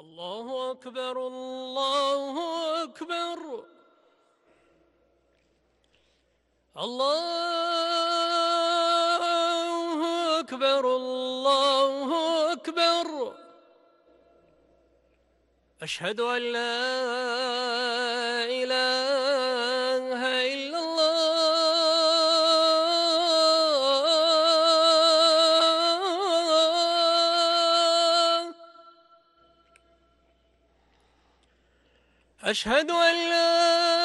الله أكبر الله أكبر. الله أكبر الله أكبر. أشهد أن لا إله إلا الله. أشهد أن لا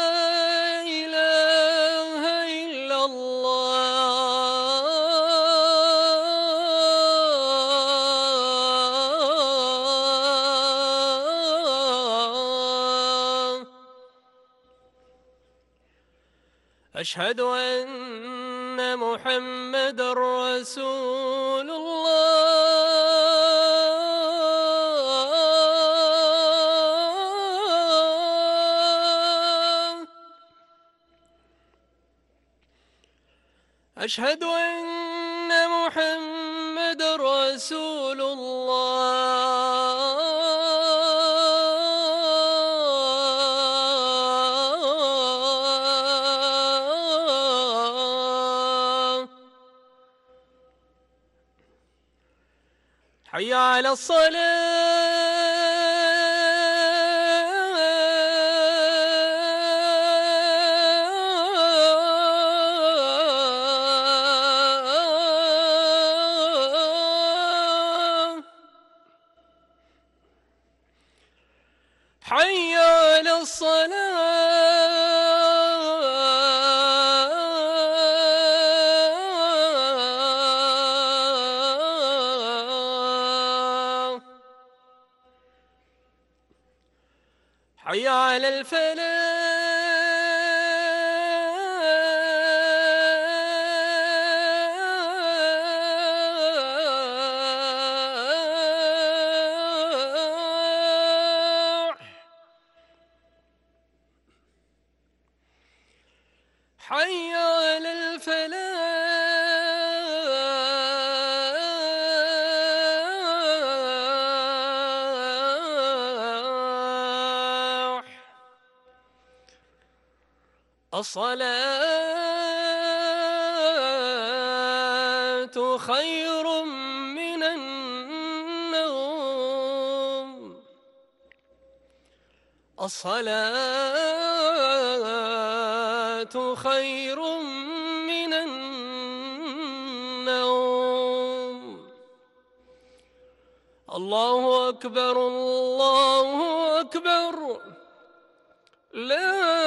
إله إلا الله. أشهد أن محمدًا رسول الله. أشهد أن محمدًا رسول الله. حي على الصلاة. حي على الصلاة. حي على الفلاح. حي على الفلاح. الصلاة خير من النوم. الصلاة خير من النوم. الله أكبر الله أكبر. لا